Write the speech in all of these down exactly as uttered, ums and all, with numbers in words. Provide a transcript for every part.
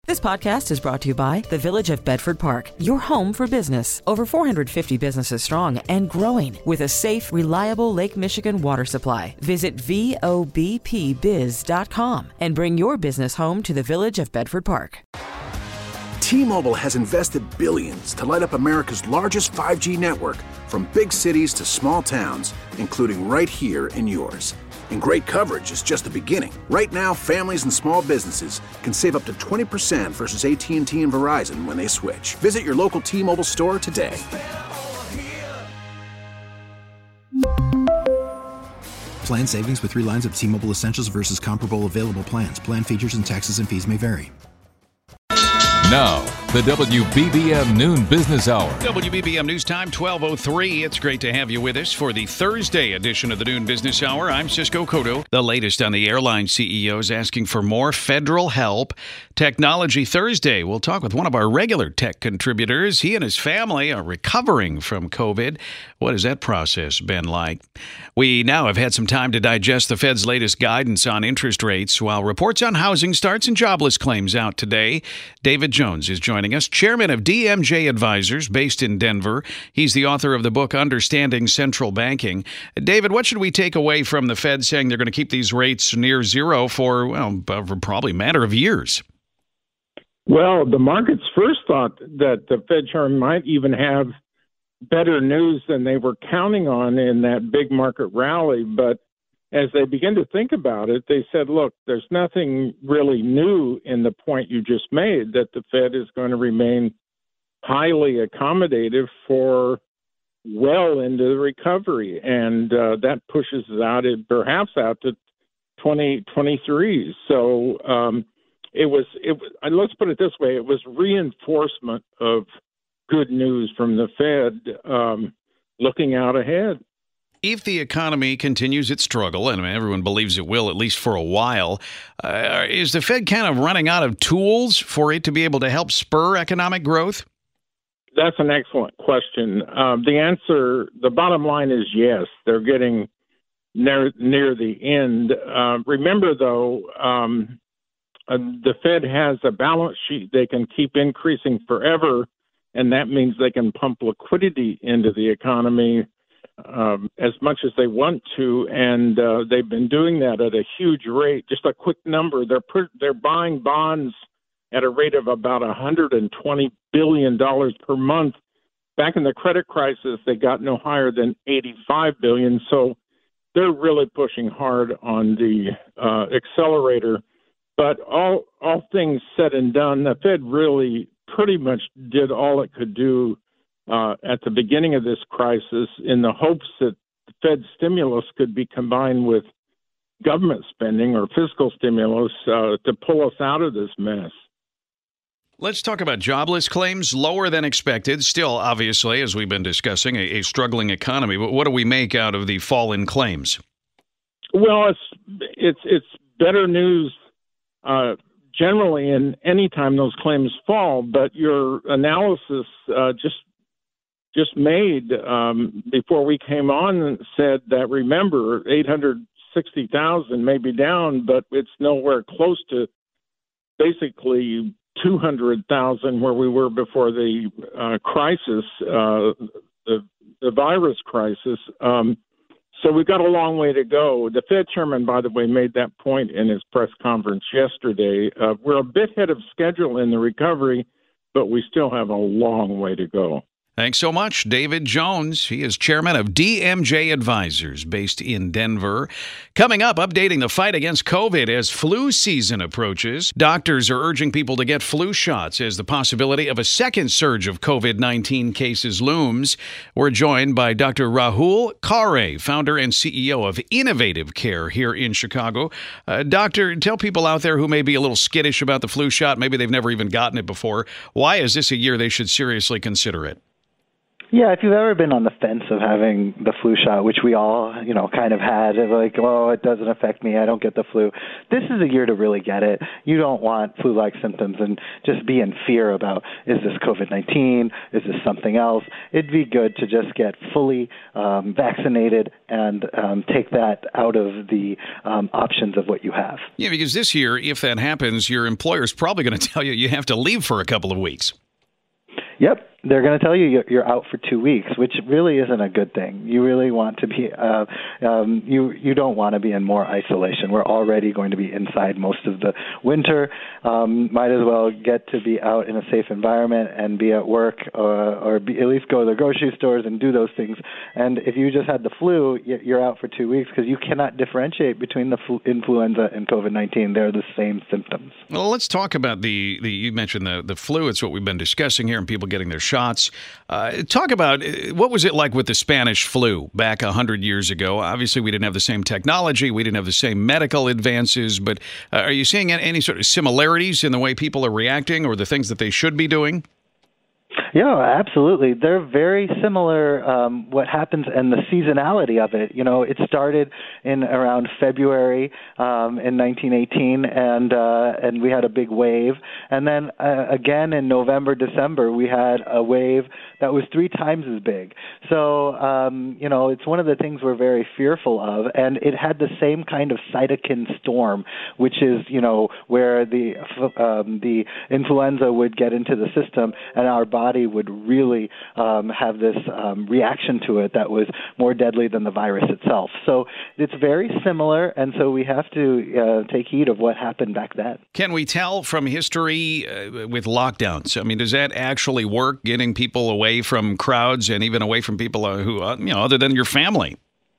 This podcast is brought to you by the Village of Bedford Park, your home for business. Over four hundred fifty businesses strong and growing with a safe, reliable Lake Michigan water supply. Visit V O B P biz dot com and bring your business home to the Village of Bedford Park. T-Mobile has invested billions to light up America's largest five G network, from big cities to small towns, including right here in yours. And great coverage is just the beginning. Right now, families and small businesses can save up to twenty percent versus A T and T and Verizon when they switch. Visit your local T-Mobile store today. Plan savings with three lines of T-Mobile Essentials versus comparable available plans. Plan features and taxes and fees may vary. Now, the W B B M Noon Business Hour. W B B M News Time, twelve oh three. It's great to have you with us for the Thursday edition of the Noon Business Hour. I'm Cisco Cotto. The latest on the airline C E Os asking for more federal help. Technology Thursday. We'll talk with one of our regular tech contributors. He and his family are recovering from COVID. What has that process been like? We now have had some time to digest the Fed's latest guidance on interest rates, while reports on housing starts and jobless claims out today. David Jones is joining us, chairman of D M J Advisors, based in Denver. He's the author of the book Understanding Central Banking. David, what should we take away from the Fed saying they're going to keep these rates near zero for, well, for probably a matter of years? Well, the markets first thought that the Fed chairman might even have better news than they were counting on in that big market rally. But as they began to think about it, they said, look, there's nothing really new in the point you just made, that the Fed is going to remain highly accommodative for well into the recovery. And uh, that pushes it out, it perhaps out to twenty twenty-three. So um, it was, it was, let's put it this way, it was reinforcement of good news from the Fed um, looking out ahead. If the economy continues its struggle, and I mean, everyone believes it will, at least for a while, uh, is the Fed kind of running out of tools for it to be able to help spur economic growth? That's an excellent question. Um, the answer, the bottom line is yes. They're getting near, near the end. Uh, remember, though, um, uh, the Fed has a balance sheet they can keep increasing forever, and that means they can pump liquidity into the economy Um, as much as they want to, and uh, they've been doing that at a huge rate. Just a quick number, they're per, they're buying bonds at a rate of about one hundred twenty billion dollars per month. Back in the credit crisis, they got no higher than eighty-five billion dollars, so they're really pushing hard on the uh, accelerator. But all all things said and done, the Fed really pretty much did all it could do Uh, at the beginning of this crisis, in the hopes that the Fed stimulus could be combined with government spending or fiscal stimulus uh, to pull us out of this mess. Let's talk about jobless claims, lower than expected. Still, obviously, as we've been discussing, a, a struggling economy. But what do we make out of the fall in claims? Well, it's it's it's better news uh, generally in any time those claims fall. But your analysis uh, just just made um, before we came on said that, remember, eight hundred sixty thousand may be down, but it's nowhere close to basically two hundred thousand where we were before the uh, crisis, uh, the, the virus crisis. Um, so we've got a long way to go. The Fed chairman, by the way, made that point in his press conference yesterday. Uh, we're a bit ahead of schedule in the recovery, but we still have a long way to go. Thanks so much, David Jones. He is chairman of D M J Advisors, based in Denver. Coming up, updating the fight against COVID as flu season approaches. Doctors are urging people to get flu shots as the possibility of a second surge of COVID nineteen cases looms. We're joined by Doctor Rahul Khare, founder and C E O of Innovative Care here in Chicago. Uh, doctor, tell people out there who may be a little skittish about the flu shot, maybe they've never even gotten it before, why is this a year they should seriously consider it? Yeah, if you've ever been on the fence of having the flu shot, which we all, you know, kind of had, like, oh, it doesn't affect me, I don't get the flu. This is a year to really get it. You don't want flu-like symptoms and just be in fear about, is this COVID nineteen? Is this something else? It'd be good to just get fully um, vaccinated and um, take that out of the um, options of what you have. Yeah, because this year, if that happens, your employer's probably going to tell you you have to leave for a couple of weeks. Yep. They're going to tell you you're out for two weeks, which really isn't a good thing. You really want to be, uh, um, you you don't want to be in more isolation. We're already going to be inside most of the winter. Um, might as well get to be out in a safe environment and be at work, uh, or be, at least go to the grocery stores and do those things. And if you just had the flu, you're out for two weeks because you cannot differentiate between the flu, influenza and COVID nineteen. They're the same symptoms. Well, let's talk about the, the you mentioned the, the flu. It's what we've been discussing here and people getting their shots. Uh, talk about what was it like with the Spanish flu back one hundred years ago? Obviously, we didn't have the same technology. We didn't have the same medical advances. But uh, are you seeing any sort of similarities in the way people are reacting or the things that they should be doing? Yeah, absolutely. They're very similar, um, what happens and the seasonality of it. You know, it started in around February um, in nineteen eighteen, and uh, and we had a big wave. And then uh, again in November, December, we had a wave that was three times as big. So, um, you know, it's one of the things we're very fearful of. And it had the same kind of cytokine storm, which is, you know, where the um, the influenza would get into the system and our body would really um, have this um, reaction to it that was more deadly than the virus itself. So it's very similar, and so we have to uh, take heed of what happened back then. Can we tell from history uh, with lockdowns? I mean, does that actually work, getting people away from crowds and even away from people uh, who, uh, you know, other than your family?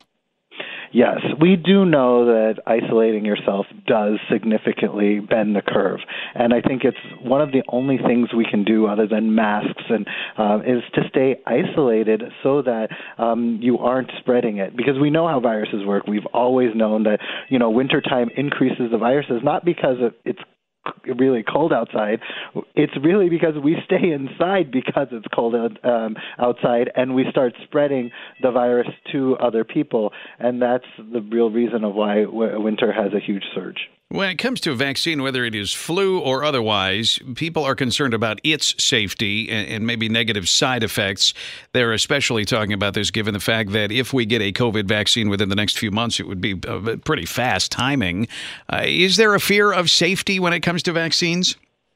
Yes, we do know that isolating yourself does significantly bend the curve. And I think it's one of the only things we can do other than masks and uh, is to stay isolated so that um, you aren't spreading it. Because we know how viruses work. We've always known that, you know, wintertime increases the viruses, not because it's really cold outside. It's really because we stay inside because it's cold um, outside, and we start spreading the virus to other people, and that's the real reason of why w- winter has a huge surge. When it comes to a vaccine, whether it is flu or otherwise, people are concerned about its safety and, and maybe negative side effects. They're especially talking about this given the fact that if we get a COVID vaccine within the next few months, it would be a pretty fast timing. Uh, is there a fear of safety when it comes to vaccines?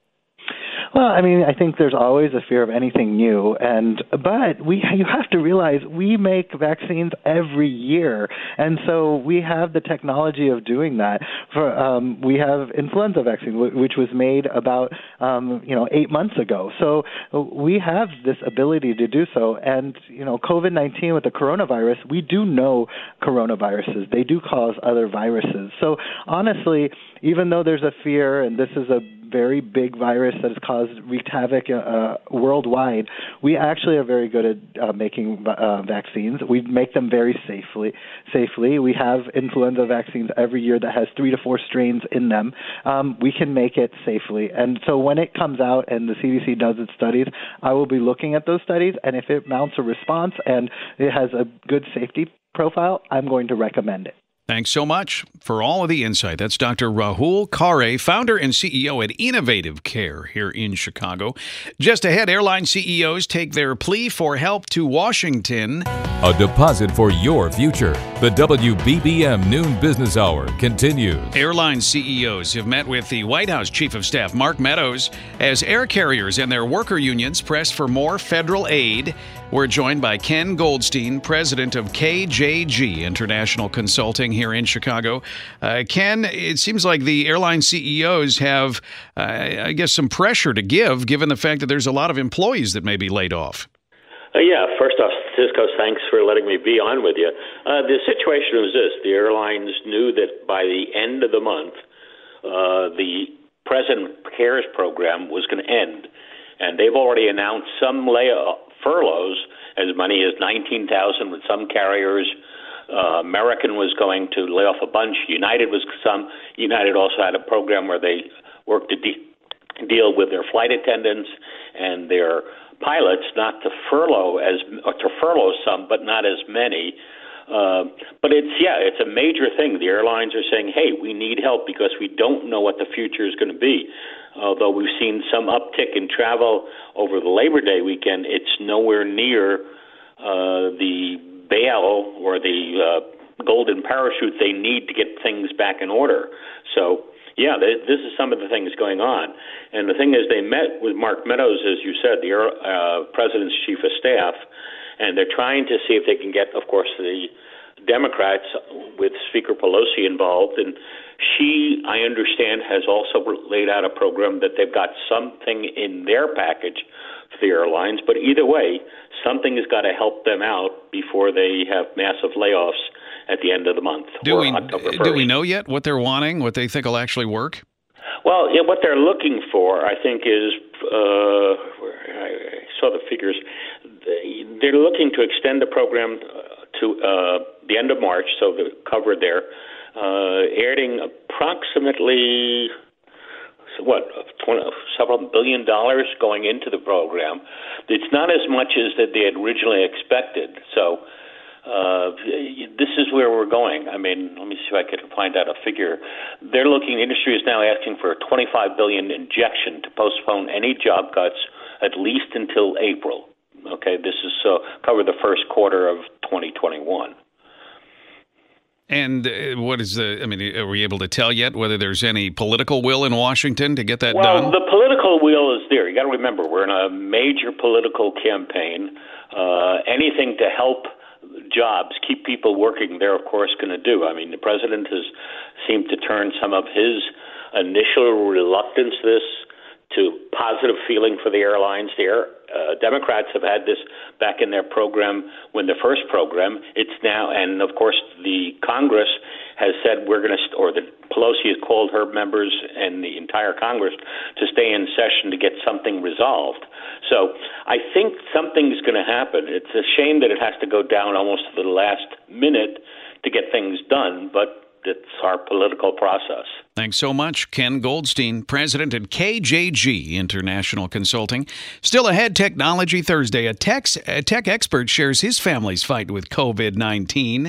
Well, I mean, I think there's always a fear of anything new, and but we you have to realize we make vaccines every year, and so we have the technology of doing that. For um, we have influenza vaccine, which was made about um, you know eight months ago. So we have this ability to do so, and you know, COVID nineteen with the coronavirus, we do know coronaviruses. They do cause other viruses. So honestly, even though there's a fear, and this is a very big virus that has caused wreaked havoc uh, worldwide, we actually are very good at uh, making uh, vaccines. We make them very safely. Safely, we have influenza vaccines every year that has three to four strains in them. Um, we can make it safely, and so when it comes out and the C D C does its studies, I will be looking at those studies, and if it mounts a response and it has a good safety profile, I'm going to recommend it. Thanks so much for all of the insight. That's Doctor Rahul Khare, founder and C E O at Innovative Care here in Chicago. Just ahead, airline C E Os take their plea for help to Washington. A deposit for your future. The W B B M Noon Business Hour continues. Airline C E Os have met with the White House Chief of Staff, Mark Meadows, as air carriers and their worker unions press for more federal aid. We're joined by Ken Goldstein, president of K J G International Consulting here in Chicago. Uh, Ken, it seems like the airline C E Os have, uh, I guess, some pressure to give, given the fact that there's a lot of employees that may be laid off. Uh, yeah, first off, Cisco, thanks for letting me be on with you. Uh, the situation was this. The airlines knew that by the end of the month, uh, the President CARES program was going to end. And they've already announced some layoff furloughs, as many as nineteen thousand with some carriers. Uh, American was going to lay off a bunch. United was some. United also had a program where they worked to de- deal with their flight attendants. and their pilots not to furlough as or to furlough some, but not as many. Uh, but it's yeah, it's a major thing. The airlines are saying, "Hey, we need help because we don't know what the future is going to be." Although we've seen some uptick in travel over the Labor Day weekend, it's nowhere near uh, the bail or the uh, golden parachute they need to get things back in order. So. Yeah, this is some of the things going on. And the thing is, they met with Mark Meadows, as you said, the uh, president's chief of staff, and they're trying to see if they can get, of course, the Democrats with Speaker Pelosi involved. And she, I understand, has also laid out a program that they've got something in their package for the airlines. But either way, something has got to help them out before they have massive layoffs at the end of the month. Do we October first. Do we know yet what they're wanting, what they think will actually work? Well, yeah, what they're looking for, I think, is uh, I saw the figures. They're looking to extend the program to uh, the end of March, so the cover there, uh, adding approximately what twenty, several billion dollars going into the program. It's not as much as that they had originally expected. So. Uh, this is where we're going. I mean, let me see if I can find out a figure. They're looking, the industry is now asking for a twenty-five billion dollars injection to postpone any job cuts at least until April. Okay, this is uh, cover the first quarter of twenty twenty-one. And uh, what is the, I mean, are we able to tell yet whether there's any political will in Washington to get that well, done? Well, the political will is there. You got to remember, we're in a major political campaign. Uh, anything to help jobs, keep people working, they're, of course, going to do. I mean, the president has seemed to turn some of his initial reluctance this to positive feeling for the airlines. The air, uh, Democrats have had this back in their program when the first program. It's now, and of course, the Congress has said we're going to, st- or the Pelosi has called her members and the entire Congress to stay in session to get something resolved. So I think something's going to happen. It's a shame that it has to go down almost to the last minute to get things done, but it's our political process. Thanks so much, Ken Goldstein, president at K J G International Consulting. Still ahead, Technology Thursday. A tech, a tech expert shares his family's fight with covid nineteen.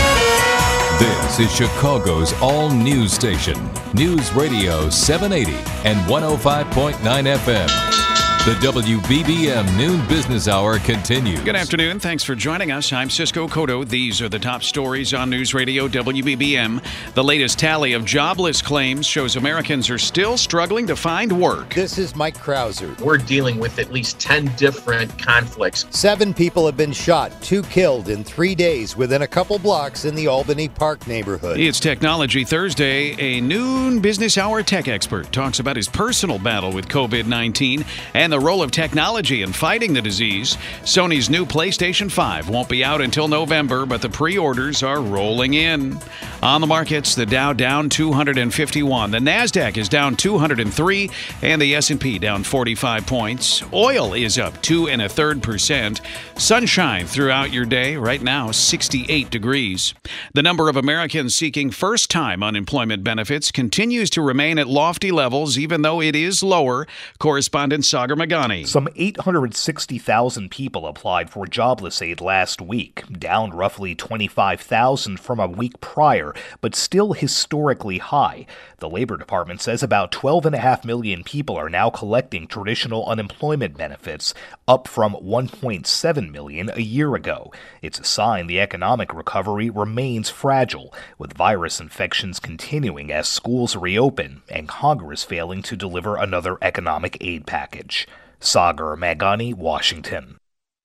This is Chicago's all-news station, News Radio seven eighty and one oh five point nine F M. The W B B M Noon Business Hour continues. Good afternoon. Thanks for joining us. I'm Cisco Cotto. These are the top stories on News Radio W B B M. The latest tally of jobless claims shows Americans are still struggling to find work. This is Mike Krauser. We're dealing with at least ten different conflicts. Seven people have been shot, two killed in three days within a couple blocks in the Albany Park neighborhood. It's Technology Thursday. A noon business hour tech expert talks about his personal battle with covid nineteen and the role of technology in fighting the disease. Sony's new PlayStation five won't be out until November, but the pre-orders are rolling in. On the markets, the Dow down two hundred fifty-one. The NASDAQ is down two hundred three, and the S and P down forty-five points. Oil is up two and a third percent. Sunshine throughout your day. Right now, sixty-eight degrees. The number of Americans seeking first-time unemployment benefits continues to remain at lofty levels, even though it is lower. Correspondent Sagar Magani. Some eight hundred sixty thousand people applied for jobless aid last week, down roughly twenty-five thousand from a week prior, but still historically high. The Labor Department says about twelve point five million people are now collecting traditional unemployment benefits, up from one point seven million a year ago. It's a sign the economic recovery remains fragile, with virus infections continuing as schools reopen and Congress failing to deliver another economic aid package. Sagar Magani, Washington.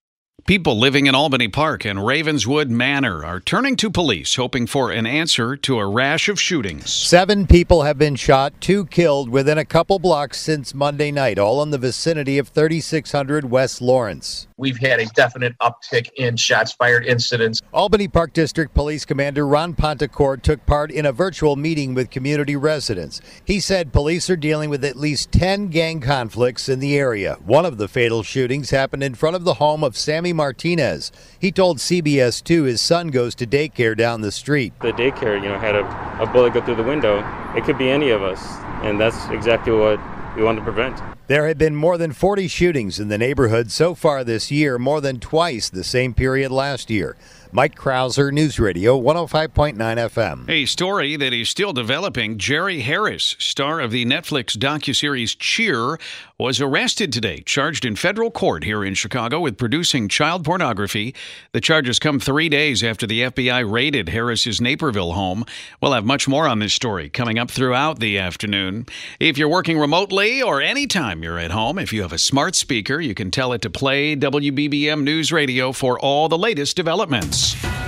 People living in Albany Park and Ravenswood Manor are turning to police, hoping for an answer to a rash of shootings. Seven people have been shot, two killed within a couple blocks since Monday night, all in the vicinity of thirty-six hundred West Lawrence. We've had a definite uptick in shots fired incidents. Albany Park District Police Commander Ron Pontecourt took part in a virtual meeting with community residents. He said police are dealing with at least ten gang conflicts in the area. One of the fatal shootings happened in front of the home of Sammy Martinez. He told C B S two his son goes to daycare down the street. The daycare, you know, had a, a bullet go through the window. It could be any of us, and that's exactly what we want to prevent. There have been more than forty shootings in the neighborhood so far this year, more than twice the same period last year. Mike Krauser, News Radio, one oh five point nine F M. A story that is still developing. Jerry Harris, star of the Netflix docuseries Cheer, was arrested today, charged in federal court here in Chicago with producing child pornography. The charges come three days after the F B I raided Harris's Naperville home. We'll have much more on this story coming up throughout the afternoon. If you're working remotely or anytime you're at home, if you have a smart speaker, you can tell it to play W B B M News Radio for all the latest developments.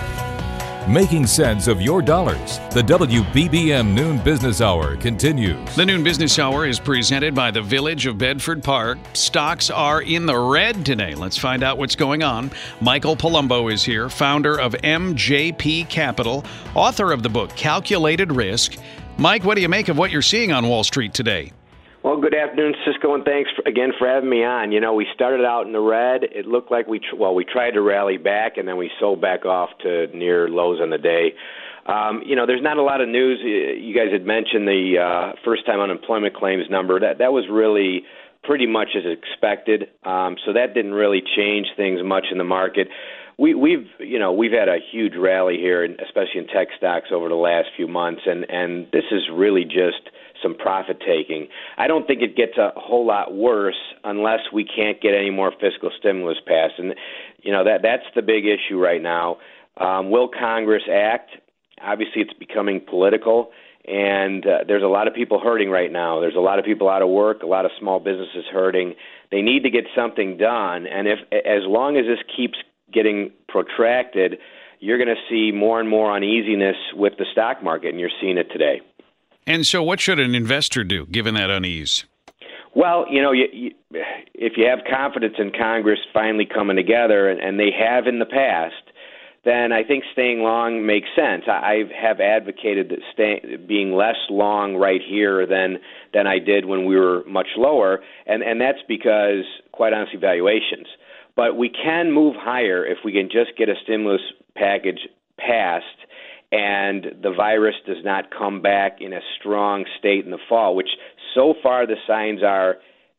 Making sense of your dollars. The W B B M Noon Business Hour continues. The Noon Business Hour is presented by the Village of Bedford Park. Stocks are in the red today. Let's find out what's going on. Michael Palumbo is here, founder of M J P Capital, author of the book Calculated Risk. Mike, what do you make of what you're seeing on Wall Street today? Well, good afternoon, Cisco, and thanks for, again for having me on. You know, we started out in the red. It looked like we, tr- well, we tried to rally back, and then we sold back off to near lows on the day. Um, you know, there's not a lot of news. You guys had mentioned the uh, first-time unemployment claims number. That that was really pretty much as expected. Um, so that didn't really change things much in the market. We, we've, you know, we've had a huge rally here, especially in tech stocks over the last few months, and, and this is really just some profit taking. I don't think it gets a whole lot worse unless we can't get any more fiscal stimulus passed, and you know that that's the big issue right now. Um, will Congress act? Obviously, it's becoming political, and uh, there's a lot of people hurting right now. There's a lot of people out of work, a lot of small businesses hurting. They need to get something done, and if as long as this keeps getting protracted, you're going to see more and more uneasiness with the stock market, and you're seeing it today. And so what should an investor do, given that unease? Well, you know, you, you, if you have confidence in Congress finally coming together, and, and they have in the past, then I think staying long makes sense. I, I have advocated that stay, being less long right here than than I did when we were much lower, and, and that's because, quite honestly, valuations. But we can move higher if we can just get a stimulus package passed and the virus does not come back in a strong state in the fall, which so far the signs are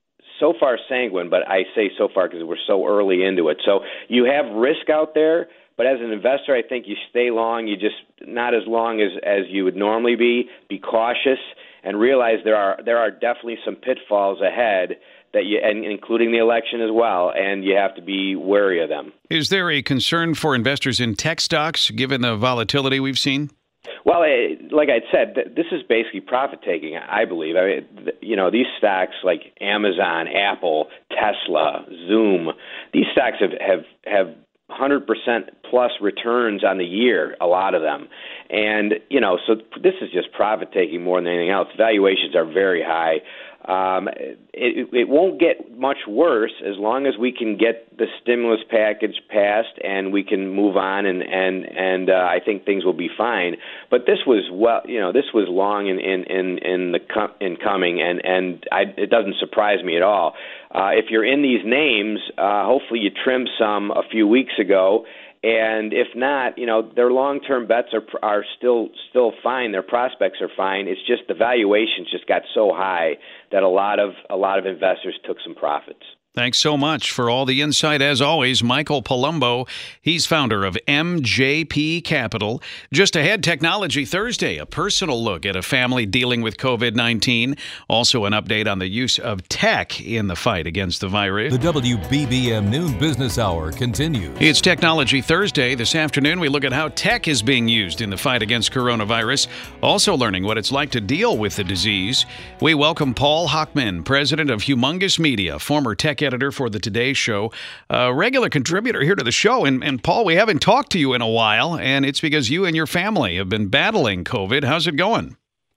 so far sanguine, but I say so far because we're so early into it. So you have risk out there, but as an investor, I think you stay long. You just not as long as, as you would normally be. Be cautious and realize there are there are definitely some pitfalls ahead, that you, and including the election as well, and you have to be wary of them. Is there a concern for investors in tech stocks, given the volatility we've seen? Well, like I said, this is basically profit-taking, I believe. I mean, you know, these stocks like Amazon, Apple, Tesla, Zoom, these stocks have, have, have one hundred percent plus returns on the year, a lot of them. And, you know, so this is just profit-taking more than anything else. Valuations are very high. Um, it, it won't get much worse as long as we can get the stimulus package passed and we can move on, and and and uh, I think things will be fine. But this was well, you know, this was long in in in, in the com- in coming, and and I, it doesn't surprise me at all. Uh, if you're in these names, uh, hopefully you trimmed some a few weeks ago. And if not, you know, their long-term bets are are still still fine. Their prospects are fine. It's just the valuations just got so high that a lot of a lot of investors took some profits. Thanks so much for all the insight, as always, Michael Palumbo. He's founder of M J P Capital. Just ahead, Technology Thursday, a personal look at a family dealing with covid nineteen. Also an update on the use of tech in the fight against the virus. The W B B M Noon Business Hour continues. It's Technology Thursday. This afternoon, we look at how tech is being used in the fight against coronavirus, also learning what it's like to deal with the disease. We welcome Paul Hochman, president of Humongous Media, former tech editor for the Today Show, a regular contributor here to the show. And, and Paul, we haven't talked to you in a while, and it's because you and your family have been battling COVID. How's it going?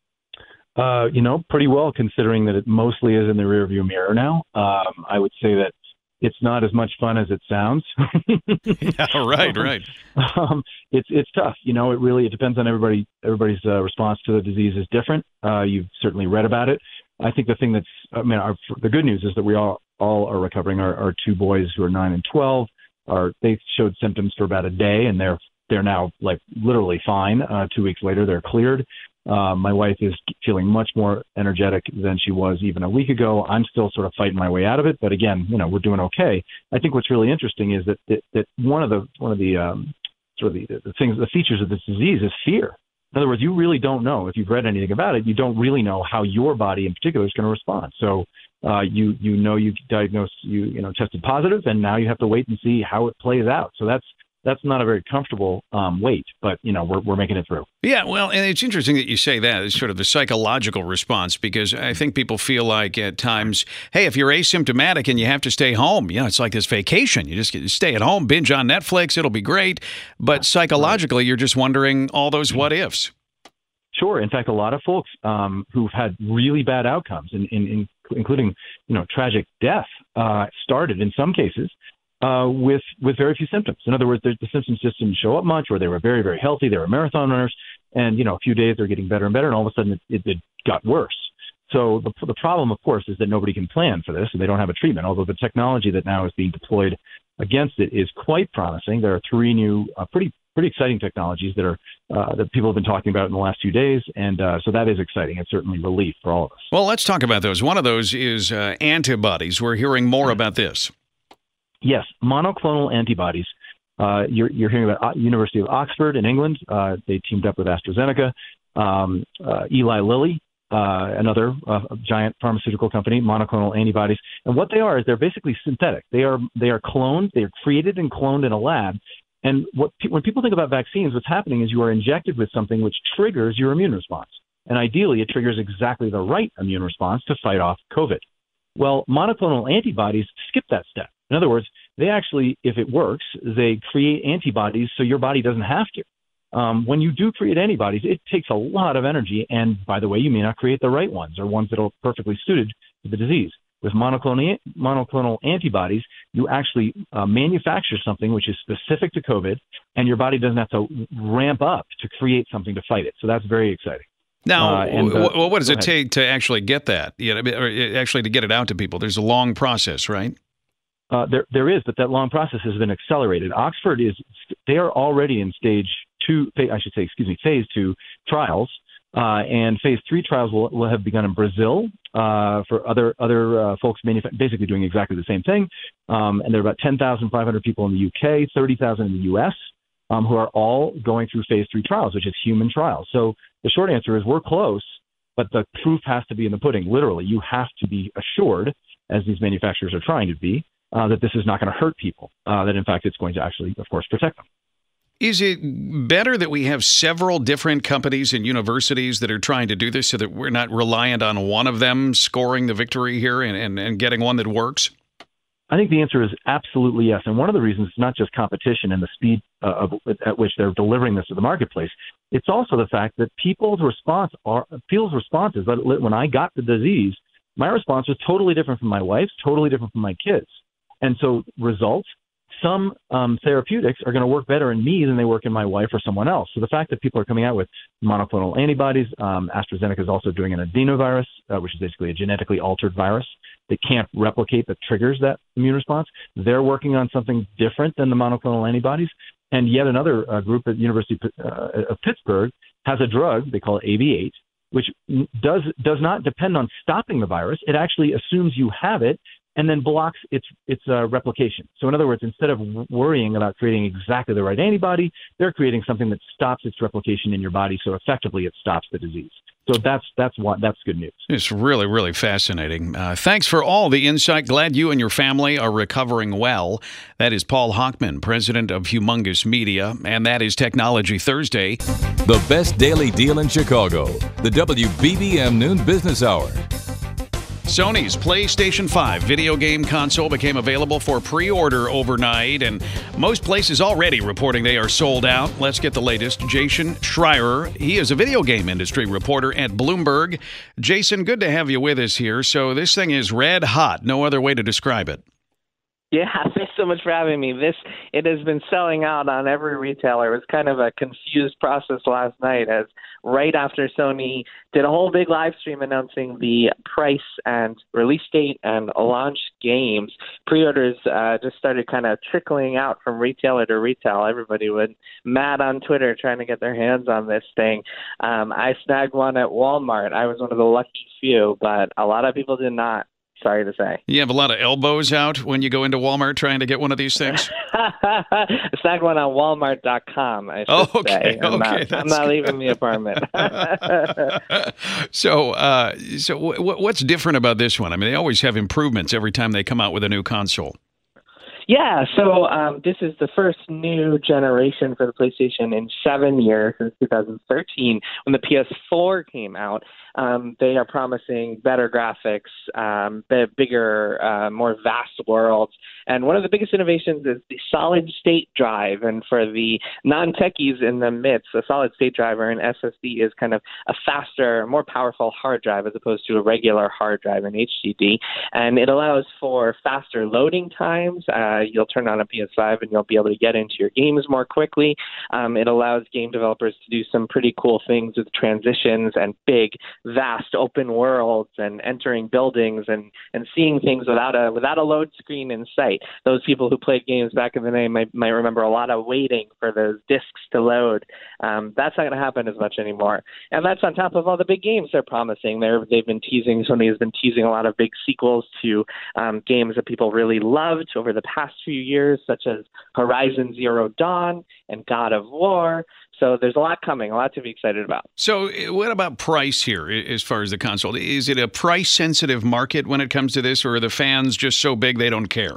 Uh, you know, pretty well, considering that it mostly is in the rearview mirror now. Um, I would say that it's not as much fun as it sounds. Yeah, right, right. Um, it's it's tough. You know, it really it depends on everybody. Everybody's uh, response to the disease is different. Uh, you've certainly read about it. I think the thing that's, I mean, our, the good news is that we all all are recovering. Our, our two boys who are nine and twelve are they showed symptoms for about a day, and they're they're now like literally fine. Uh, two weeks later, they're cleared. Uh, my wife is feeling much more energetic than she was even a week ago. I'm still sort of fighting my way out of it, but again, you know, we're doing okay. I think what's really interesting is that that, that one of the one of the um, sort of the, the things, the features of this disease is fear. In other words, you really don't know, if you've read anything about it, you don't really know how your body in particular is going to respond. So uh, you you know you diagnosed, you you know tested positive, and now you have to wait and see how it plays out. So that's that's not a very comfortable um, wait, but you know we're we're making it through. Yeah, well, and it's interesting that you say that. It's sort of the psychological response, because I think people feel like at times, hey, if you're asymptomatic and you have to stay home, you know, it's like this vacation. You just get to stay at home, binge on Netflix, it'll be great. But psychologically, you're just wondering all those what ifs. Sure. In fact, a lot of folks um, who've had really bad outcomes, in, in, in, including you know tragic death, uh, started in some cases Uh, with with very few symptoms. In other words, the, the symptoms just didn't show up much, or they were very, very healthy. They were marathon runners, and you know, a few days they're getting better and better, and all of a sudden it, it, it got worse. So the the problem, of course, is that nobody can plan for this, and they don't have a treatment. Although the technology that now is being deployed against it is quite promising. There are three new, uh, pretty pretty exciting technologies that are uh, that people have been talking about in the last few days, and uh, so that is exciting. It's certainly relief for all of us. Well, let's talk about those. One of those is uh, antibodies. We're hearing more about this. Yes, monoclonal antibodies. Uh, you're, you're hearing about University of Oxford in England. Uh, they teamed up with AstraZeneca, um, uh, Eli Lilly, uh, another uh, giant pharmaceutical company, monoclonal antibodies. And what they are is they're basically synthetic. They are they are cloned. They are created and cloned in a lab. And what pe- when people think about vaccines, what's happening is you are injected with something which triggers your immune response. And ideally, it triggers exactly the right immune response to fight off COVID. Well, monoclonal antibodies skip that step. In other words, they actually, if it works, they create antibodies so your body doesn't have to. Um, when you do create antibodies, it takes a lot of energy. And by the way, you may not create the right ones or ones that are perfectly suited to the disease. With monoclonal, monoclonal antibodies, you actually uh, manufacture something which is specific to COVID, and your body doesn't have to ramp up to create something to fight it. So that's very exciting. Now, uh, and, uh, well, what does it ahead. take to actually get that? You know, or actually to get it out to people? There's a long process, right? Uh, there, there is, but that long process has been accelerated. Oxford is, they are already in stage two, I should say, excuse me, phase two trials, uh, and phase three trials will, will have begun in Brazil uh, for other other uh, folks manufa- basically doing exactly the same thing. Um, and there are about ten thousand five hundred people in the U K, thirty thousand in the U S, um, who are all going through phase three trials, which is human trials. So the short answer is we're close, but the proof has to be in the pudding. Literally, you have to be assured, as these manufacturers are trying to be, Uh, that this is not going to hurt people, uh, that in fact it's going to actually, of course, protect them. Is it better that we have several different companies and universities that are trying to do this so that we're not reliant on one of them scoring the victory here and, and, and getting one that works? I think the answer is absolutely yes. And one of the reasons is not just competition and the speed uh, of, at which they're delivering this to the marketplace. It's also the fact that people's response are, people's responses, when I got the disease, my response was totally different from my wife's, totally different from my kids. And so results, some um, therapeutics are going to work better in me than they work in my wife or someone else. So the fact that people are coming out with monoclonal antibodies, um, AstraZeneca is also doing an adenovirus, uh, which is basically a genetically altered virus that can't replicate that triggers that immune response. They're working on something different than the monoclonal antibodies. And yet another uh, group at the University uh, of Pittsburgh has a drug, they call it A V eight, which does does not depend on stopping the virus. It actually assumes you have it and then blocks its its uh, replication. So in other words, instead of worrying about creating exactly the right antibody, they're creating something that stops its replication in your body, so effectively it stops the disease. So that's that's what that's good news. It's really, really fascinating. Uh, thanks for all the insight. Glad you and your family are recovering well. That is Paul Hochman, president of Humongous Media, and that is Technology Thursday. The best daily deal in Chicago, the W B B M Noon Business Hour. Sony's PlayStation five video game console became available for pre-order overnight, and most places already reporting they are sold out. Let's get the latest. Jason Schreier, he is a video game industry reporter at Bloomberg. Jason, good to have you with us here. So this thing is red hot. No other way to describe it. Yeah, thanks so much for having me. This it has been selling out on every retailer. It was kind of a confused process last night as right after Sony did a whole big live stream announcing the price and release date and launch games, pre-orders uh, just started kind of trickling out from retailer to retail. Everybody went mad on Twitter trying to get their hands on this thing. Um, I snagged one at Walmart. I was one of the lucky few, but a lot of people did not. Sorry to say. You have a lot of elbows out when you go into Walmart trying to get one of these things? I snagged one on Walmart dot com, I should oh, okay, say. I'm okay, not, I'm not leaving the apartment. so uh, so w- what's different about this one? I mean, they always have improvements every time they come out with a new console. Yeah, so um, this is the first new generation for the PlayStation in seven years, since two thousand thirteen, when the P S four came out. Um, they are promising better graphics, um, b- bigger, uh, more vast worlds. And one of the biggest innovations is the solid-state drive. And for the non-techies in the midst, a solid-state drive or an S S D is kind of a faster, more powerful hard drive as opposed to a regular hard drive in H D D. And it allows for faster loading times. Uh, you'll turn on a P S five and you'll be able to get into your games more quickly. Um, it allows game developers to do some pretty cool things with transitions and big, vast open worlds and entering buildings and, and seeing things without a without a load screen in sight. Those people who played games back in the day might, might remember a lot of waiting for those discs to load. Um, that's not going to happen as much anymore. And that's on top of all the big games they're promising. They're, they've been teasing, Sony has been teasing a lot of big sequels to um, games that people really loved over the past few years, such as Horizon Zero Dawn and God of War. So there's a lot coming, a lot to be excited about. So what about price here as far as the console? Is it a price-sensitive market when it comes to this, or are the fans just so big they don't care?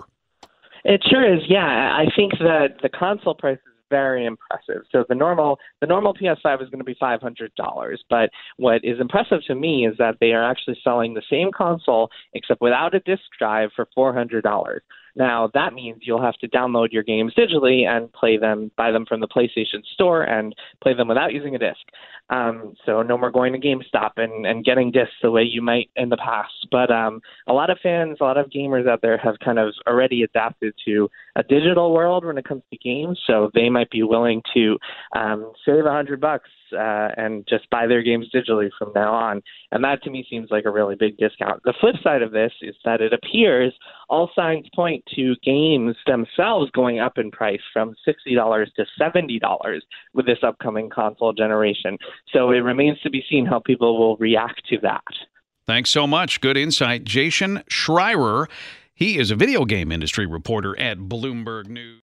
It sure is, yeah. I think that the console price is very impressive. So the normal the normal P S five is going to be five hundred dollars. But what is impressive to me is that they are actually selling the same console, except without a disc drive, for four hundred dollars. Now, that means you'll have to download your games digitally and play them, buy them from the PlayStation Store and play them without using a disc. Um, so no more going to GameStop and, and getting discs the way you might in the past. But um, a lot of fans, a lot of gamers out there have kind of already adapted to a digital world when it comes to games. So they might be willing to um, save a hundred bucks uh, and just buy their games digitally from now on. And that to me seems like a really big discount. The flip side of this is that it appears all signs point to games themselves going up in price from sixty dollars to seventy dollars with this upcoming console generation. So it remains to be seen how people will react to that. Thanks so much. Good insight. Jason Schreier, he is a video game industry reporter at Bloomberg News.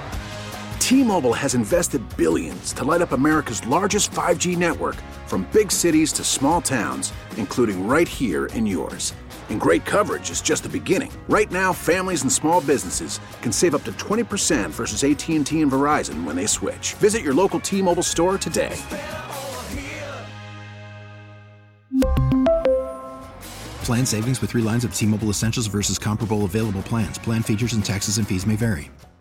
T-Mobile has invested billions to light up America's largest five G network, from big cities to small towns, including right here in yours. And great coverage is just the beginning. Right now, families and small businesses can save up to twenty percent versus A T and T and Verizon when they switch. Visit your local T-Mobile store today. Plan savings with three lines of T-Mobile Essentials versus comparable available plans. Plan features and taxes and fees may vary.